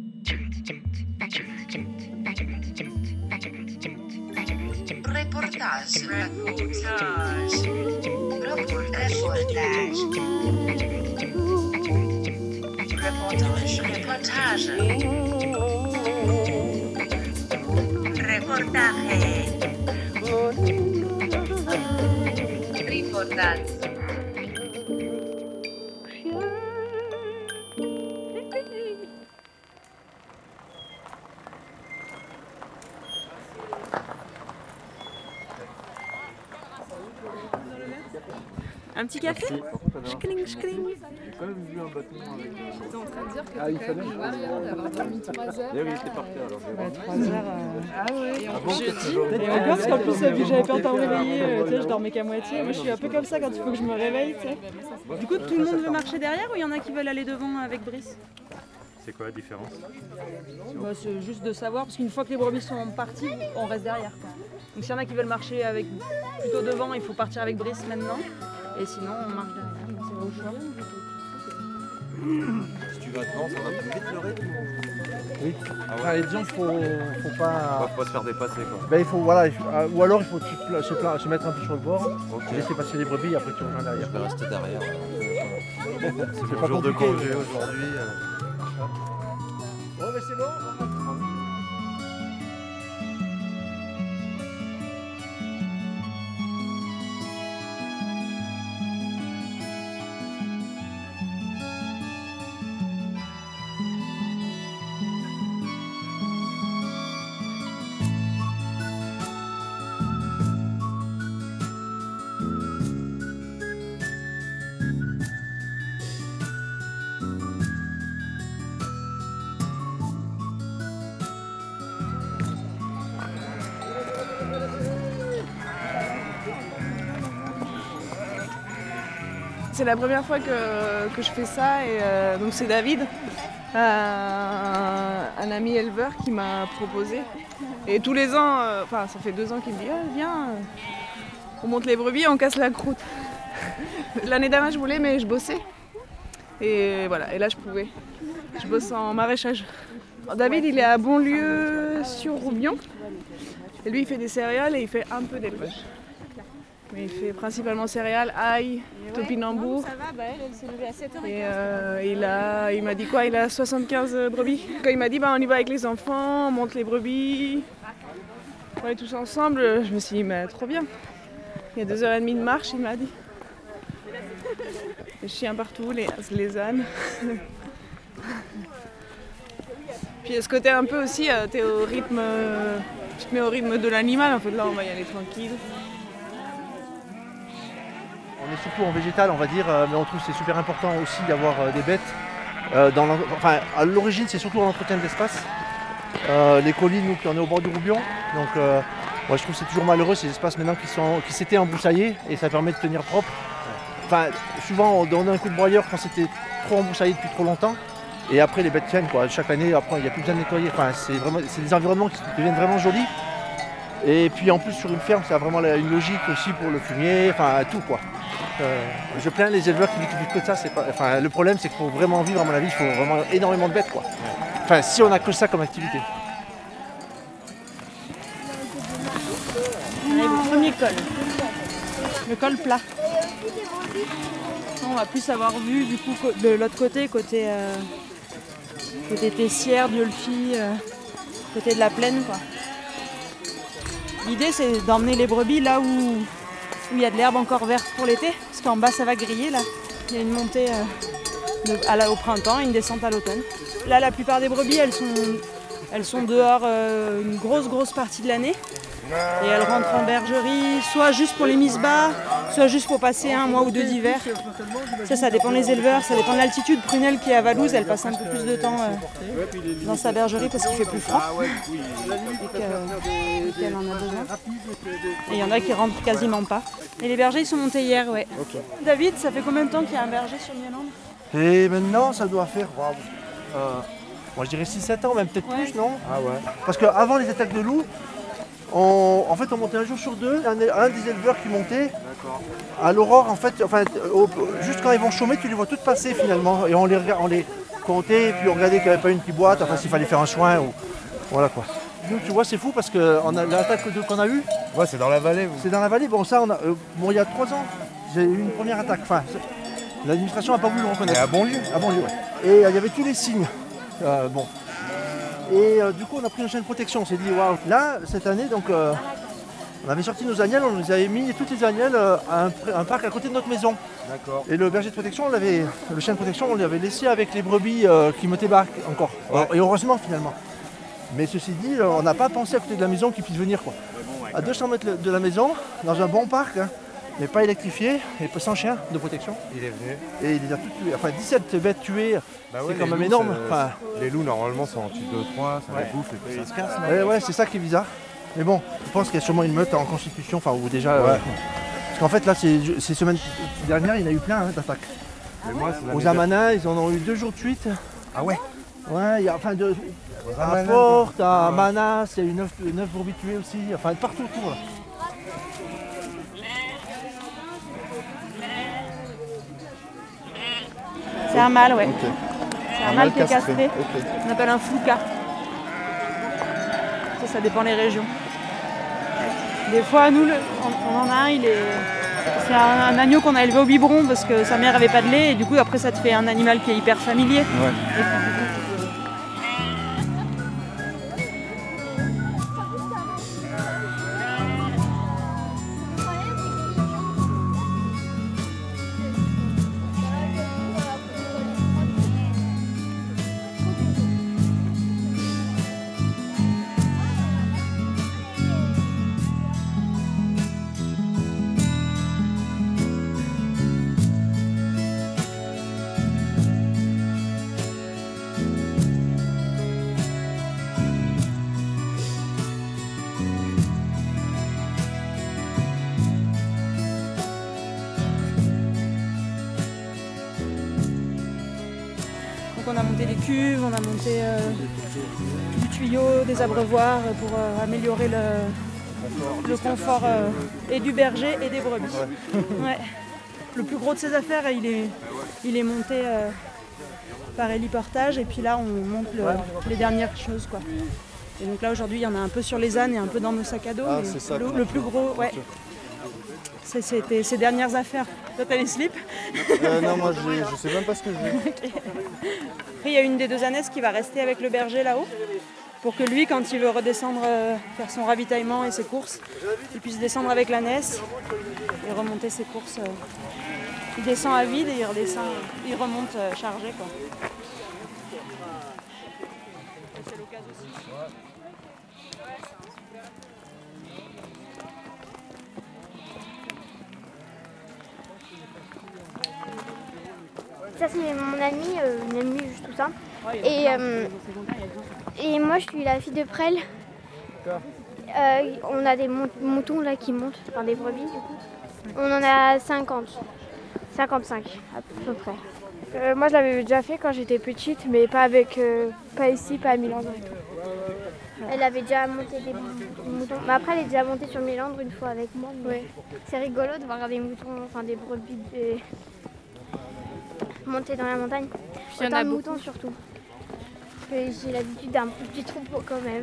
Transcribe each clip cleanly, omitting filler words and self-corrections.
Reportage. Un petit café? Schkling, schkling. J'ai quand même vu un bâtiment avec... T'es en train de dire que Ah, il t'es quand fallait. même malin d'avoir dormi 3 heures. Eh oui, c'est parti alors. 3 heures. Ah ouais. Et en plus, jeudi. Et encore, parce qu'en plus, j'avais pas encore réveillé, tu sais, je dormais qu'à moitié. Moi, je suis un peu comme ça quand il faut que je me réveille, tu sais. Du coup, tout le monde veut marcher derrière ou il y en a qui veulent aller devant avec Brice? C'est quoi la différence? Bah, c'est juste de savoir, parce qu'une fois que les brebis sont parties, on reste derrière, quoi. Donc s'il y en a qui veulent marcher avec plutôt devant, il faut partir avec Brice maintenant. Et sinon, on marche derrière. Donc, c'est au choix. Si tu vas devant, ça va plus vite le rythme. Oui. Ah Enfin, ouais. disons qu'il faut pas... Faut pas se faire dépasser quoi. Ben, il faut, voilà, ou alors il faut se mettre un peu sur le bord, Ok. laisser passer les brebis et après tu rejoins derrière. Je vais rester derrière. C'est mon jour de compliqué. congé aujourd'hui. Oh mais c'est bon. C'est la première fois que je fais ça et donc c'est David, un ami éleveur qui m'a proposé. Et tous les ans, enfin ça fait 2 ans qu'il me dit viens, on monte les brebis, on casse la croûte. L'année dernière je voulais mais je bossais. Et voilà, et là je pouvais. Je bosse en maraîchage. Alors, David il est à Bonlieu sur Roubion. Et lui il fait des céréales et il fait un peu d'élevage. Mais il fait principalement céréales, ail, topinambour. Ça va, bah elle s'est levée à 7h15. Et il m'a dit quoi? Il a 75 brebis. Quand il m'a dit on y va avec les enfants, on monte les brebis, on est tous ensemble, je me suis dit mais trop bien. Il y a 2h30 de marche, il m'a dit. Les chiens partout, les ânes. Puis il y a ce côté un peu aussi, tu te mets au rythme de l'animal, en fait là on va y aller tranquille. On est surtout en végétal on va dire, mais on trouve que c'est super important aussi d'avoir des bêtes. À l'origine c'est surtout l'entretien de l'espace. Les collines, nous qui on est au bord du Roubion, donc moi je trouve que c'est toujours malheureux ces espaces maintenant qui s'étaient embroussaillés et ça permet de tenir propre. Enfin, souvent on donne un coup de broyeur quand c'était trop embroussaillé depuis trop longtemps et après les bêtes tiennent quoi. Chaque année après il n'y a plus besoin de nettoyer. Enfin, c'est des environnements qui deviennent vraiment jolis. Et puis en plus sur une ferme ça a vraiment une logique aussi pour le fumier, enfin tout quoi. Je plains les éleveurs qui vivent que de ça, le problème c'est qu'il faut vraiment vivre à mon avis, il faut vraiment énormément de bêtes quoi. Enfin si on a que ça comme activité. On arrive au premier col. Le col plat. On va plus avoir vu du coup de l'autre côté, côté Tessière, Diolfi, côté de la plaine quoi. L'idée c'est d'emmener les brebis là où il y a de l'herbe encore verte pour l'été, parce qu'en bas ça va griller là. Il y a une montée au printemps et une descente à l'automne. Là la plupart des brebis elles sont dehors une grosse partie de l'année. Et elles rentrent en bergerie, soit juste pour les mises bas, soit juste pour passer 1 mois ou 2 d'hiver. Ça dépend des éleveurs, ça dépend de l'altitude. Prunelle qui est à Valouse, elle passe un peu plus de temps dans sa bergerie parce qu'il fait plus froid et qu'elle en a besoin. Et il y en a qui rentrent quasiment pas. Et les bergers ils sont montés hier, ouais. Okay. David, ça fait combien de temps qu'il y a un berger sur Mialande? Et maintenant ça doit faire, moi je dirais 6-7 ans, même peut-être plus, non? Ah ouais. Parce qu'avant les attaques de loups, on montait un jour sur 2, un des éleveurs qui montait. À l'aurore, juste quand ils vont chômer, tu les vois toutes passer finalement. Et on les comptait, et puis on regardait qu'il n'y avait pas une qui boite, enfin s'il fallait faire un soin, ou voilà quoi. Nous, tu vois, c'est fou parce que l'attaque qu'on a eue, Ouais, c'est dans la vallée. Vous. c'est dans la vallée. Bon, ça, il y a 3 ans, j'ai eu une première attaque. Enfin, l'administration n'a pas voulu le Et reconnaître. à Bonlieu. À Bonlieu, ouais. Et il y avait tous les signes. Bon. Et du coup, on a pris un chien de protection. On s'est dit, waouh, là, cette année, donc, on avait sorti nos agnelles, on nous avait mis toutes les agnelles à un parc à côté de notre maison. D'accord. Et le berger de protection, le chien de protection, on l'avait laissé avec les brebis qui me débarquent encore. Ouais. Et heureusement, finalement. Mais ceci dit, on n'a pas pensé à côté de la maison qu'ils puissent venir, quoi. À 200 mètres de la maison, dans un bon parc, hein, mais pas électrifié, et sans chien de protection. Il est venu. Et il les a toutes tuées. Enfin, 17 bêtes tuées, Bah c'est les quand même loups, énorme. c'est- Enfin, Les loups, normalement, sont en type 2-3, ça Ouais. les bouffe et puis ça se casse. ouais, c'est ça qui est bizarre. Mais bon, je pense qu'il y a sûrement une meute en constitution, enfin, ou déjà. Ouais. Parce qu'en fait, là, ces semaines dernières, il y en a eu plein d'attaques. Mais moi, c'est Aux Amanins, ils en ont eu 2 jours de suite. Ah ouais. Ouais, il y a enfin à Amanins, Porte, à ouais. Manas, il y a eu 9 brebis tuées aussi, enfin partout autour là. C'est un mâle, ouais. Ok. C'est un mâle qui est castré. castré. Ok. On appelle un flouka. Ça dépend des régions. Des fois, nous, on en a un, c'est un agneau qu'on a élevé au biberon parce que sa mère avait pas de lait et du coup après ça te fait un animal qui est hyper familier. Ouais. Et puis, du coup, donc on a monté des cuves, on a monté du tuyau, des abreuvoirs pour améliorer le confort et du berger et des brebis. Ouais. Le plus gros de ses affaires, il est monté par héliportage et puis là on monte les dernières choses, quoi. Et donc là aujourd'hui il y en a un peu sur les ânes et un peu dans nos sacs à dos. Ah, mais c'est ça, le plus gros, ouais. C'était ses dernières affaires. Toi t'as les slips. Non, moi, je sais même pas ce que je veux. Après il y a une des 2 ânesses qui va rester avec le berger là-haut pour que lui, quand il veut redescendre faire son ravitaillement et ses courses, il puisse descendre avec l'ânesse et remonter ses courses. Il descend à vide et il remonte chargé, quoi. Et c'est l'occasion aussi. Ça c'est mon ami, une amie, juste tout ça. Et moi je suis la fille de Prel. On a des moutons là qui montent, enfin des brebis du coup. On en a 50, 55 à peu près. Moi je l'avais déjà fait quand j'étais petite, mais pas ici, pas à Milandre. Elle avait déjà monté des moutons. Mais après elle est déjà montée sur Milandre une fois avec moi. Mais c'est rigolo de voir des moutons, enfin des brebis monter dans la montagne. Il y en Autant a de beaucoup. moutons surtout. J'ai l'habitude d'un petit troupeau quand même.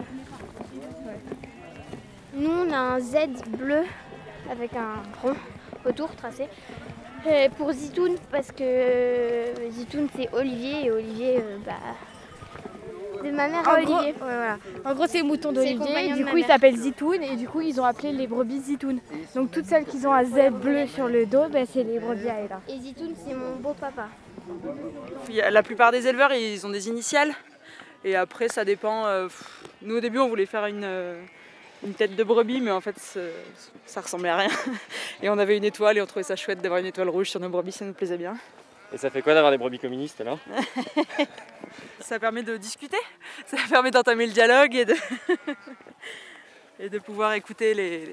Nous on a un Z bleu avec un rond autour tracé. Pour Zitoun parce que Zitoun c'est Olivier et Olivier de ma mère à Olivier. Voilà. En gros, c'est les moutons C'est le d'Olivier. compagnon de Du ma coup, ils mère. s'appellent Zitoun et du coup, ils ont appelé les brebis Zitoun. Donc, toutes celles qui ont un Z bleu sur le dos, c'est les brebis à Ella. Et Zitoun c'est mon beau papa. La plupart des éleveurs, ils ont des initiales. Et après, ça dépend. Nous, au début, on voulait faire une tête de brebis, mais en fait, ça ressemblait à rien. Et on avait une étoile et on trouvait ça chouette d'avoir une étoile rouge sur nos brebis, ça nous plaisait bien. Et ça fait quoi d'avoir des brebis communistes alors? Ça permet de discuter, ça permet d'entamer le dialogue et de pouvoir écouter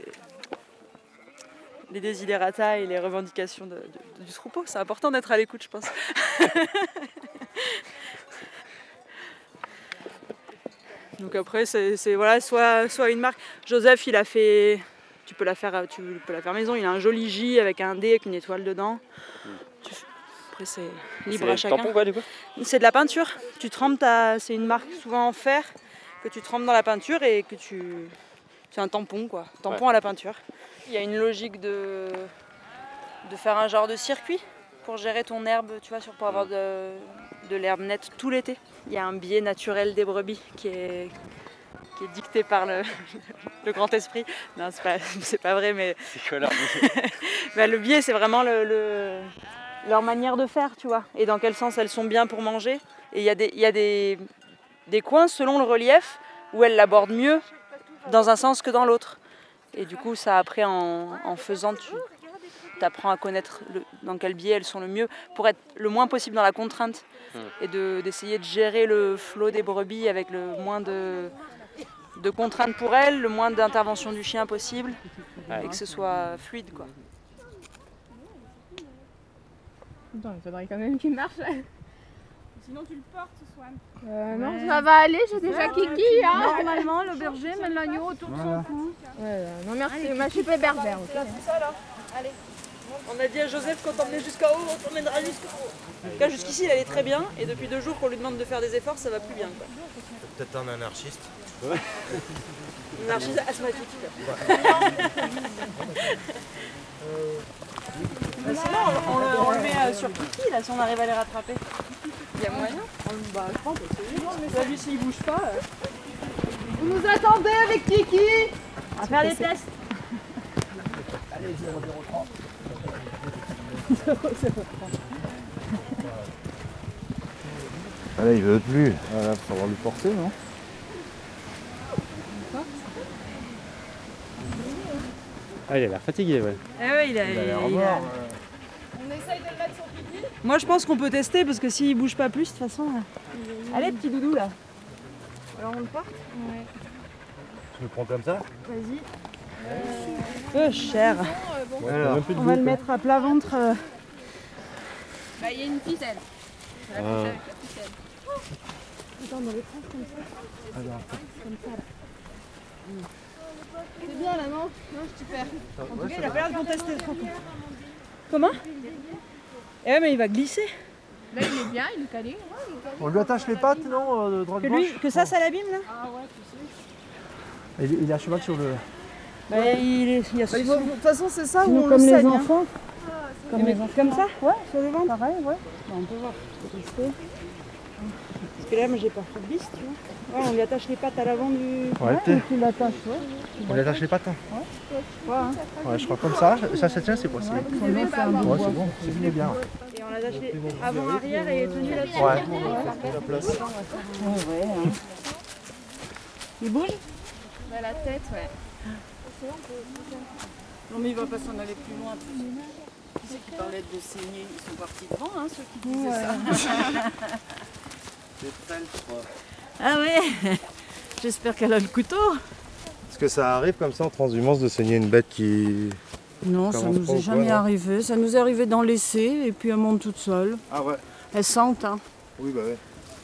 les desiderata et les revendications du troupeau. C'est important d'être à l'écoute, je pense. Donc après, c'est voilà, soit une marque. Joseph, il a fait. Tu peux la faire maison. Il a un joli J avec un D avec une étoile dedans. après c'est C'est libre à le chacun. tampon quoi du coup? C'est de la peinture. Tu trempes c'est une marque souvent en fer que tu trempes dans la peinture et que c'est un tampon quoi. Tampon à la peinture. Il y a une logique de faire un genre de circuit pour gérer ton herbe, tu vois, pour avoir de l'herbe nette tout l'été. Il y a un biais naturel des brebis qui est dicté par le grand esprit. Non, c'est pas vrai, mais C'est quoi leur bah, le biais, c'est vraiment leur manière de faire, tu vois. Et dans quel sens elles sont bien pour manger. Et il y a des coins, selon le relief, où elles l'abordent mieux dans un sens que dans l'autre. Et du coup, ça après, en faisant, tu apprends à connaître dans quel biais elles sont le mieux, pour être le moins possible dans la contrainte. Et d'essayer de gérer le flot des brebis avec le moins de contraintes pour elles, le moins d'intervention du chien possible, et que ce soit fluide, quoi. Attends, il faudrait quand même qu'il marche. Sinon tu le portes, Swan. Non, ça va aller, j'ai déjà Kiki. Hein. Normalement, le berger met l'agneau autour de son cou. Non merci, moi je suis pas berbère. C'est ça là. Allez. On a dit à Joseph quand on emmenait jusqu'à haut, on t'emmènera jusqu'au haut. En tout cas, jusqu'ici, il allait très bien, et depuis 2 jours qu'on lui demande de faire des efforts, ça va plus bien, quoi. Peut-être un anarchiste. Une anarchiste asthmatique. Sinon, on le met sur Kiki, là, si on arrive à les rattraper. Il y a moyen. Je pense que c'est lui, s'il bouge pas. Vous nous attendez avec Kiki? On va faire des tests. Allez, il veut plus. Voilà, faut savoir lui porter, non? Ah, il a l'air fatigué, ouais. Ah ouais, il a l'air mort. On essaye de le mettre sur Kiki? Moi, je pense qu'on peut tester parce que s'il bouge pas plus, de toute façon. Allez, petit doudou là. Alors on le porte? Ouais. Tu le prends comme ça? Peu cher. Alors, On va le mettre à plat ventre. Bah il y a une ficelle. On va la coucher avec la ficelle. Attends, on le prend comme ça. Comme ça. C'est bien là non? Non, super. En tout cas, il a pas l'air de contester trop. Comment? Eh ouais, mais il va glisser. Là il est bien, il est calé. On lui attache les pattes, non, de droite gauche. Que ça l'abîme là? Il est à cheval sur le... Bah, il y a De toute façon, c'est ça où sinon, on comme le les saigne. enfants. Comme ça? Ouais, sur le ventre. Pareil, ouais. Bah, on peut voir. Parce que là, moi, j'ai peur qu'il glisse, tu vois. Ouais, on lui attache les pattes à l'avant du... Ouais, tu l'attaches, ouais. On lui attache les pattes. Hein. Ouais, je crois comme ça. Ça tient, c'est possible. Ouais, c'est bon, c'est fini bien. Et on l'attache les avant-arrière et tenu là-dessus. Ouais. Ouais, hein. Il bouge? Bah, la tête, ouais. Non mais il va pas s'en aller plus loin. Tu sais qui parlaient de saigner, ils sont partis devant, hein, ceux qui disaient ça. Ah ouais. J'espère qu'elle a le couteau. est-ce que ça arrive comme ça en transhumance de saigner une bête qui... Non, ça Commence nous pas est ou jamais quoi, non arrivé. Ça nous est arrivé dans l'essai et puis elle monte toute seule. Ah ouais. Elle sente, hein. Oui, bah ouais.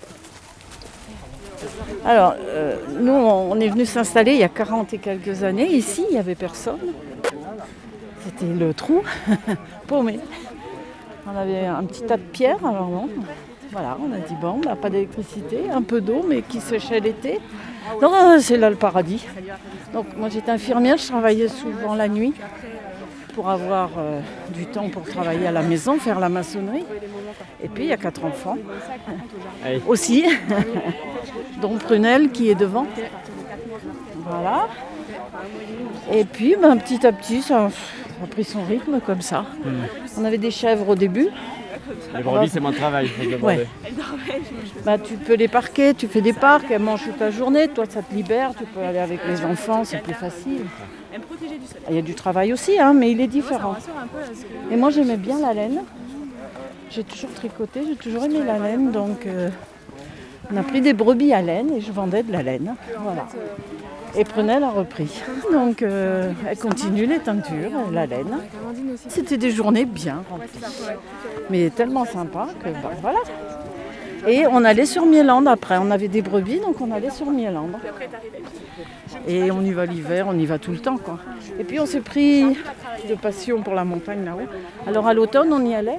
Alors, nous, on est venu s'installer il y a 40 et quelques années. Ici, il n'y avait personne. C'était le trou, paumé. On avait un petit tas de pierres, alors bon, voilà, on a dit bon, on n'a pas d'électricité, un peu d'eau, mais qui séchait l'été. Donc c'est là le paradis. Donc moi j'étais infirmière, je travaillais souvent la nuit pour avoir du temps pour travailler à la maison, faire la maçonnerie. Et puis il y a 4 enfants aussi, dont Prunelle qui est devant. Voilà. Et puis petit à petit ça a pris son rythme comme ça. On avait des chèvres au début. Les brebis, c'est moins de travail. Ouais. Bah, tu peux les parquer, tu fais des parcs, elles mangent toute la journée, toi ça te libère, tu peux aller avec les enfants, c'est plus facile. Il y a du travail aussi, hein, mais il est différent. Et moi j'aimais bien la laine. J'ai toujours tricoté, j'ai toujours aimé la laine, donc on a pris des brebis à laine et je vendais de la laine. Voilà. Et Prunelle a repris. Donc elle continue les teintures, la laine. C'était des journées bien remplies. Mais tellement sympa que bah, voilà. Et on allait sur Mielande après. On avait des brebis, donc on allait sur Mielande. Et on y va l'hiver, on y va tout le temps, quoi. Et puis on s'est pris de passion pour la montagne là-haut. Alors à l'automne, on y allait.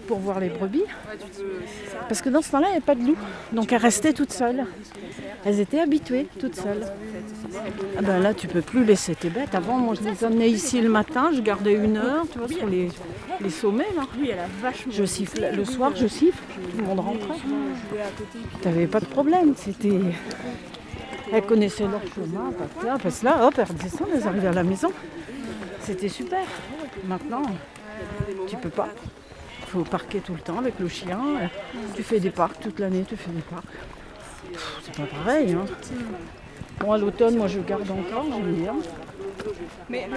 pour voir les brebis. Parce que dans ce temps-là, il n'y avait pas de loup. Donc elles restaient toutes seules. Elles étaient habituées toutes seules. Ah ben là, tu peux plus laisser tes bêtes. Avant, moi, je les amenais ici le matin, je gardais 1 heure, tu vois, sur les sommets, là. Je siffle. Le soir, je siffle, tout le monde rentrait. Tu n'avais pas de problème. C'était... Elles connaissaient leur chemin, parce que là, hop, elles redescendent, elles arrivaient à la maison. C'était super. Maintenant, tu peux pas. Il faut parquer tout le temps avec le chien. Tu fais des parcs toute l'année, tu fais des parcs. C'est pas pareil. Hein. Bon, à l'automne, moi je garde encore, j'aime bien. Mais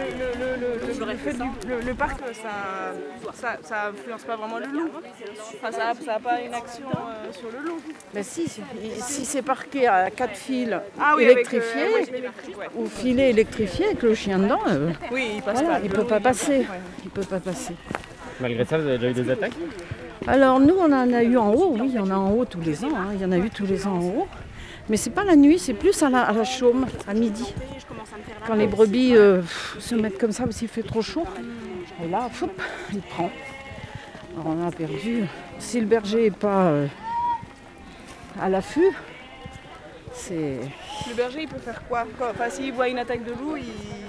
le parc, ça influence pas vraiment le loup. Enfin, ça n'a pas une action sur le loup. Ben si c'est parqué à 4 fils électrifiés, ou filets électrifiés avec le chien dedans, oui, il passe voilà, pas. il peut pas passer. Ouais. Il peut pas passer. Malgré ça, vous avez déjà eu des attaques? Alors nous, on en a eu en haut, oui, il y en a en haut tous les ans. Hein. Il y en a eu tous les ans en haut. Mais c'est pas la nuit, c'est plus à la chaume, à midi. Quand les brebis se mettent comme ça parce qu'il fait trop chaud. Et là, il prend. Alors on a perdu. Si le berger n'est pas à l'affût, c'est... Le berger, il peut faire quoi? Enfin, s'il voit une attaque de loup, il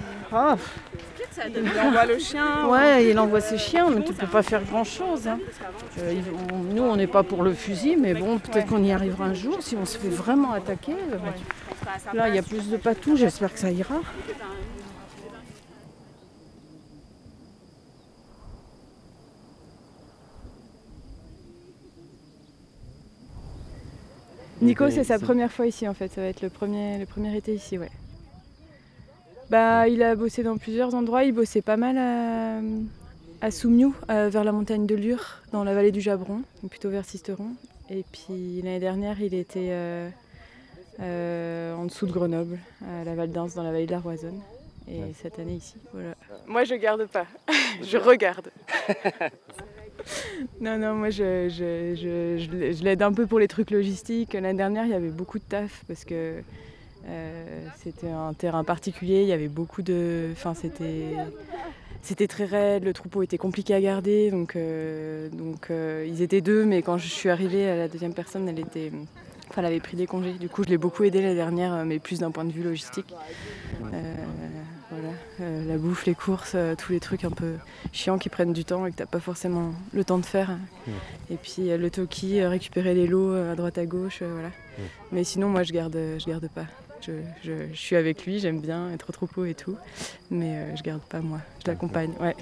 envoie le chien. Ouais, il envoie ses chiens, mais tu peux pas faire grand-chose. Hein. Nous, on n'est pas pour le fusil, mais bon, peut-être qu'on y arrivera un jour si on se fait vraiment attaquer. Là, il y a plus de patous, j'espère que ça ira. Nico, c'est sa première fois ici en fait, ça va être le premier été ici, ouais. Bah, il a bossé dans plusieurs endroits, il bossait pas mal à Soumioux, vers la montagne de Lure, dans la vallée du Jabron, donc plutôt vers Sisteron. Et puis l'année dernière, il était en dessous de Grenoble, à la Val d'Ins, dans la vallée de la Roisonne. Et cette année ici, voilà. Moi, je garde pas, je regarde. Non, moi je l'aide un peu pour les trucs logistiques. L'année dernière, il y avait beaucoup de taf parce que c'était un terrain particulier, il y avait beaucoup de... Enfin, c'était très raide, le troupeau était compliqué à garder, donc ils étaient 2, mais quand je suis arrivée, la deuxième personne, elle avait pris des congés. Du coup, je l'ai beaucoup aidée l'année dernière, mais plus d'un point de vue logistique. Voilà, la bouffe, les courses, tous les trucs un peu chiants qui prennent du temps et que t'as pas forcément le temps de faire. Et puis le toki, récupérer les lots à droite à gauche, voilà. Mais sinon, moi, je garde pas. Je suis avec lui, j'aime bien être au troupeau et tout, mais je garde pas moi, je l'accompagne, ouais.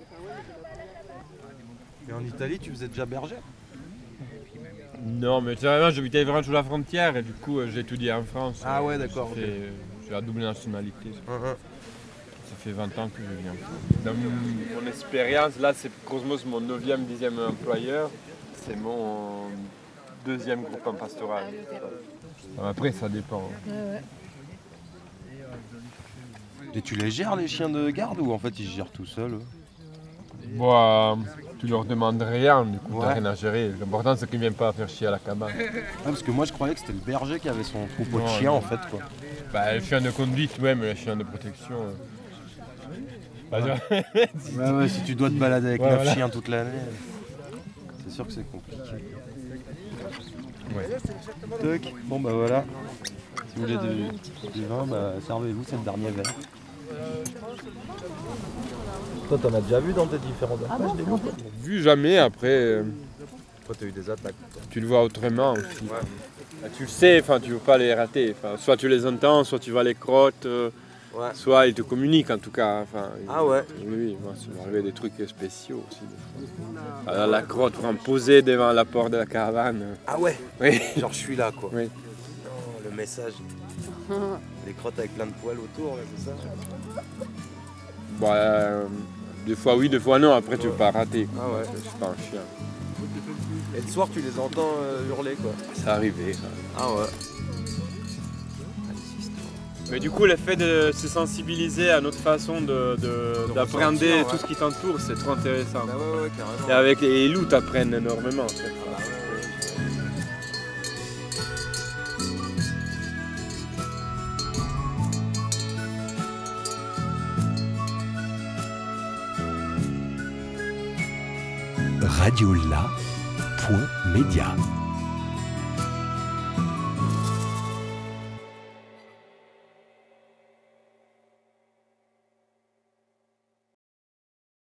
Et en Italie, tu faisais déjà berger? Non, mais sérieusement, j'habitais vraiment sur la frontière et du coup, j'ai étudié en France. Ah ouais, d'accord. J'ai la double nationalité. Ça fait 20 ans que je viens. Dans mon expérience, là, c'est Cosmos, mon 9e, 10e employeur. C'est mon 2e groupe en pastoral. Après, ça dépend. Ouais. Et tu les gères, les chiens de garde, ou en fait ils se gèrent tout seuls? Bon, tu leur demandes rien, du coup, t'as rien à gérer. L'important, c'est qu'ils ne viennent pas faire chier à la cabane. Parce que moi, je croyais que c'était le berger qui avait son troupeau de chiens, en fait, quoi. Bah, le chien de conduite, ouais, mais le chien de protection... Ouais, si tu dois te balader avec 9 chiens toute l'année, c'est sûr que c'est compliqué. Toc. Bon bah voilà, si vous voulez du vin, bah, servez-vous, c'est le dernier verre. Toi t'en as déjà vu dans tes différents attaques des loups? Vu jamais, après... Toi t'as eu des attaques. Tu le vois autrement aussi. Bah, tu le sais, tu ne veux pas les rater. Soit tu les entends, soit tu vas les crottes. Soit ils te communiquent en tout cas. Ah ouais? Oui, moi ça m'est arrivé des trucs spéciaux aussi. Alors, la crotte posée devant la porte de la caravane. Ah ouais? Oui. Genre je suis là quoi. Oui. Oh, le message. Des crottes avec plein de poils autour, là, c'est ça? Bon, des fois oui, des fois non, après tu veux pas rater. Ah ouais? Je suis pas un chien. Et le soir tu les entends hurler quoi? C'est arrivé. Ah ouais. Mais du coup, le fait de se sensibiliser à notre façon d'appréhender tout ce qui t'entoure, c'est trop intéressant. Bah ouais, carrément. Et avec les loups, t'apprennent énormément. En fait. radiola.media.